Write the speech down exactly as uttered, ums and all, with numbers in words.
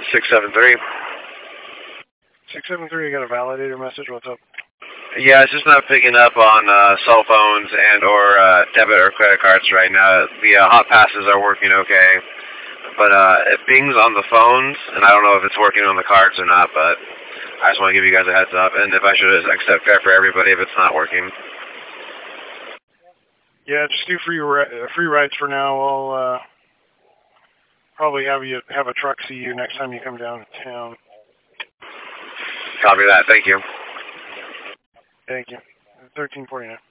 six seven three. six seven three, you got a validator message. What's up? Yeah, it's just not picking up on uh, cell phones and or uh, debit or credit cards right now. The uh, hot passes are working okay, but uh, it pings on the phones, and I don't know if it's working on the cards or not, but I just want to give you guys a heads up, and if I should accept fare for everybody if it's not working. Yeah, just do free ri- free rides for now. I'll uh, probably have you have a truck see you next time you come down to town. Copy that. Thank you. Thank you. thirteen forty-nine.